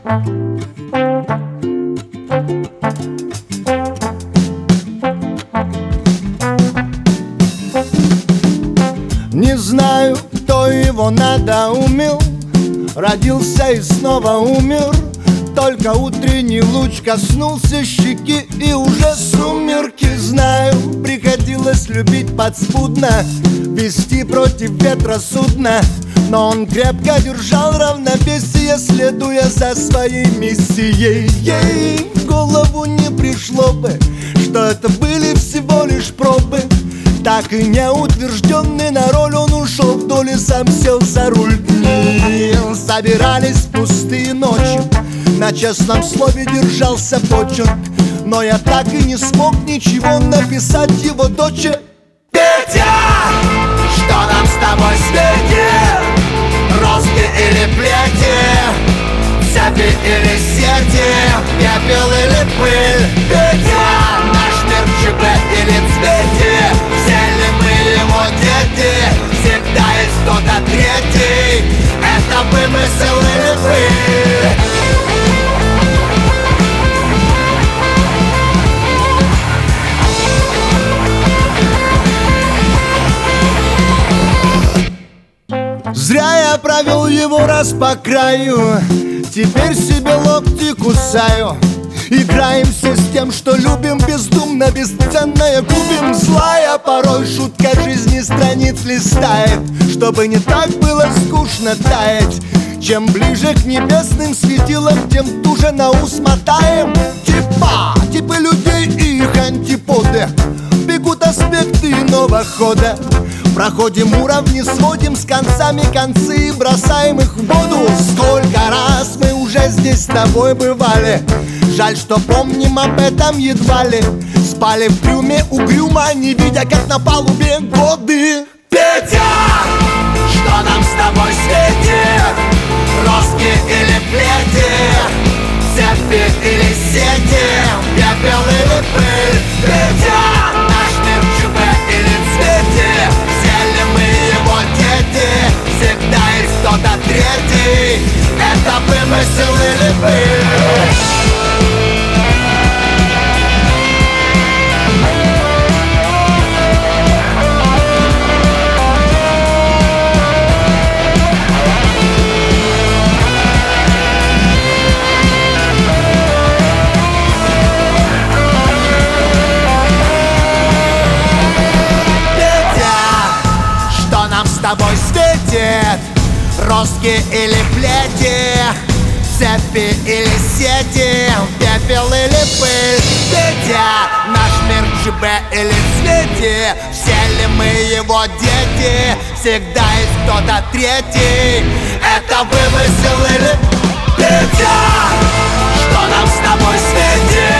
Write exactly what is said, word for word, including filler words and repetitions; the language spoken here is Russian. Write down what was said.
Не знаю, кто его надоумил, родился и снова умер. Только утренний луч коснулся щеки, и уже сумерки. Знаю, приходилось любить подспудно, вести против ветра судно, но он крепко держал равновесие, следуя за своей миссией. Ей в голову не пришло бы, что это были всего лишь пробы. Так и не утвержденный на роль, он ушел вдоль и сам сел за руль. Дни собирались пустые ночи, на честном слове держался почерк, но я так и не смог ничего написать его доче. Петя, что нам с тобой светит? Розги или плети? Цепи или сети? Пепел или пыль? Петя, наш мир в ЧБ или цвете? Все ли мы его дети? Всегда есть кто-то третий. Это вымысел или пыль? Зря я провел его раз по краю, теперь себе локти кусаю. Играем все с тем, что любим, бездумно, бесценное губим. Злая порой шутка жизни страниц листает, чтобы не так было скучно таять. Чем ближе к небесным светилам, тем туже на ус мотаем. Типа, типы людей и их антиподы, бегут аспекты иного хода. Проходим уровни, сводим с концами концы и бросаем их в воду. Сколько раз мы уже здесь с тобой бывали, жаль, что помним об этом едва ли. Спали в трюме угрюмо, не видя, как на палубе годы. Петя, что нам с тобой светит? Розги или плети? Цепи или сети? Пепел или пыль? Петя, наш мир в ЧБ или цвете? Все ли мы его дети? Всегда есть кто-то третий. Это вымысел или пыль? С тобой светит? Розги или плети? Цепи или сети? Пепел или пыль? Петя, наш мир в ЧБ или цвете? Все ли мы его дети? Всегда есть кто-то третий. Это вымысел или Петя, что нам с тобой светит?